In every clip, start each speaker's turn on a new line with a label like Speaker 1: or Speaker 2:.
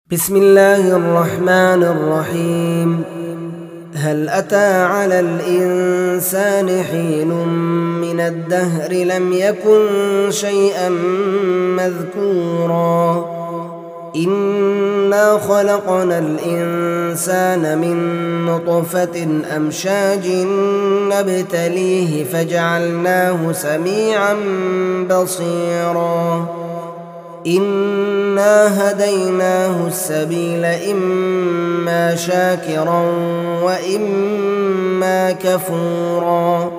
Speaker 1: بسم الله الرحمن الرحيم. هل أتى على الإنسان حين من الدهر لم يكن شيئا مذكورا إنا خلقنا الإنسان من نطفة أمشاج نبتليه فجعلناه سميعا بصيرا إنا هديناه السبيل إما شاكرا وإما كفورا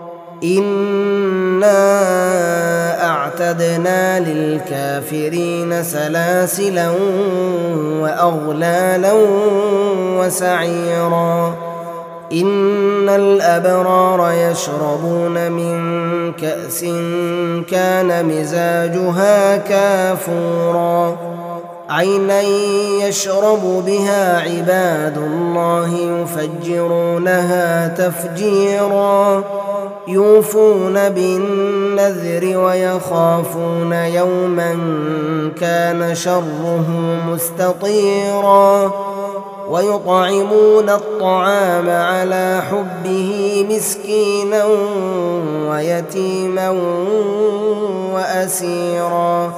Speaker 1: إنا أعتدنا للكافرين سلاسلا وأغلالا وسعيرا إن الأبرار يشربون من كأس كان مزاجها كافورا عينا يشرب بها عباد الله يفجرونها تفجيرا يوفون بالنذر ويخافون يوما كان شره مستطيرا ويطعمون الطعام على حبه مسكينا ويتيما وأسيرا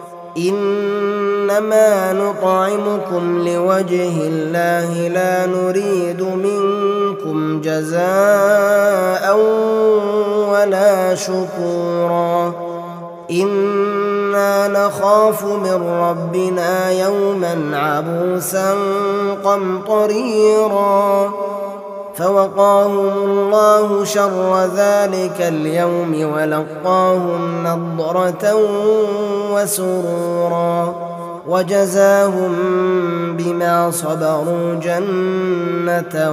Speaker 1: إنما نطعمكم لوجه الله لا نريد منكم جزاء ولا شكورا إنا نخاف من ربنا يوما عبوسا قمطريرا فوقاهم الله شر ذلك اليوم ولقاهم نضرة وسرورا وجزاهم بما صبروا جنة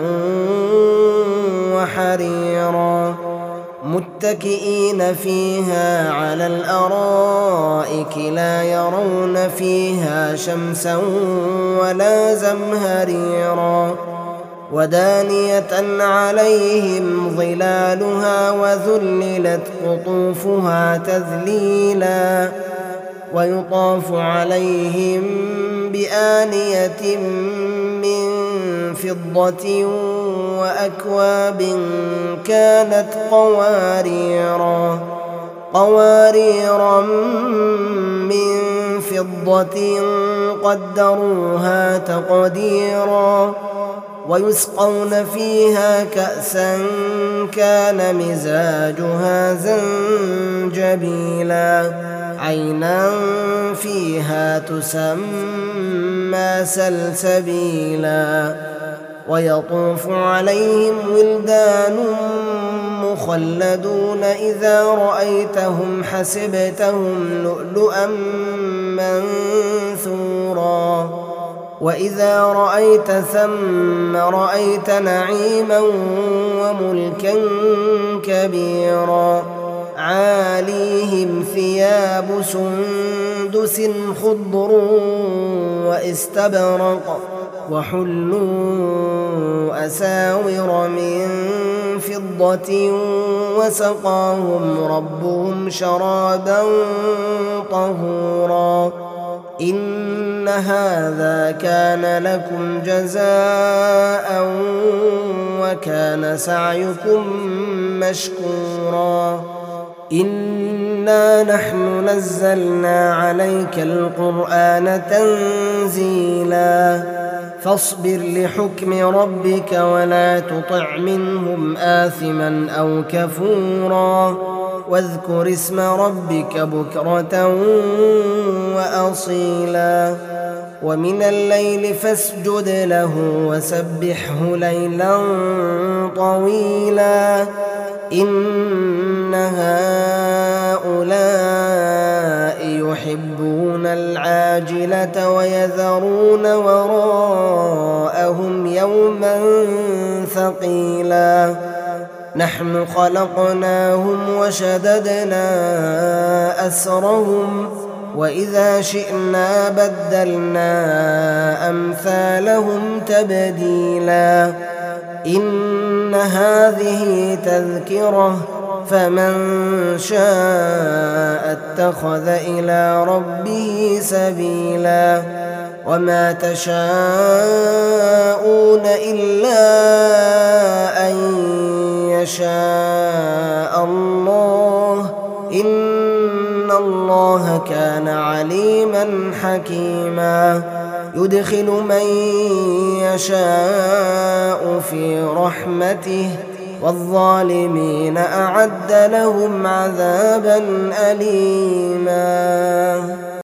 Speaker 1: وحريرا متكئين فيها على الأرائك لا يرون فيها شمسا ولا زمهريرا ودانية عليهم ظلالها وذللت قطوفها تذليلا ويطاف عليهم بآنية من فضة وأكواب كانت قواريرا من فضة قدروها تقديرا ويسقون فيها كأسا كان مزاجها زنجبيلا عينا فيها تسمى سلسبيلا ويطوف عليهم ولدان مخلدون إذا رأيتهم حسبتهم لؤلؤا منثورا وإذا رأيت ثم رأيت نعيما وملكا كبيرا عاليهم ثياب سندس خضر واستبرق وحلوا أساور من فضة وسقاهم ربهم شرابا طهورا إن هذا كان لكم جزاء وكان سعيكم مشكورا إنا نحن نزلنا عليك القرآن تنزيلا فاصبر لحكم ربك ولا تطع منهم آثما أو كفورا واذكر اسم ربك بكرة وأصيلا ومن الليل فاسجد له وسبحه ليلا طويلا إن هؤلاء يحبون العاجلة ويذرون وراءهم يوما ثقيلا نحن خلقناهم وشددنا أسرهم وإذا شئنا بدلنا أمثالهم تبديلا إن هذه تذكرة فمن شاء اتخذ إلى ربه سبيلا وما تشاءون إلا أن يشاء الله إن الله كان عليما حكيما يدخل من يشاء في رحمته والظالمين أعد لهم عذابا أليما.